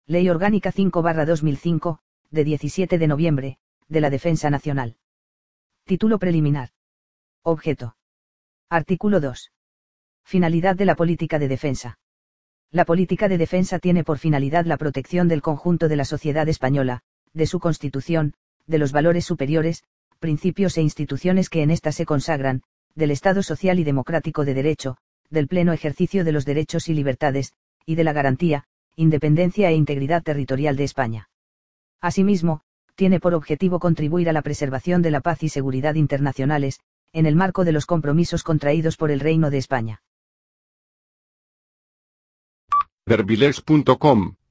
Ley Orgánica 5/2005, de 17 de noviembre, de la Defensa Nacional. Título preliminar. Objeto. Artículo 2. Finalidad de la política de defensa. La política de defensa tiene por finalidad la protección del conjunto de la sociedad española, de su constitución, de los valores superiores, principios e instituciones que en ésta se consagran, del Estado social y democrático de derecho, del pleno ejercicio de los derechos y libertades, y de la garantía, independencia e integridad territorial de España. Asimismo, tiene por objetivo contribuir a la preservación de la paz y seguridad internacionales, en el marco de los compromisos contraídos por el Reino de España. Verbilex.com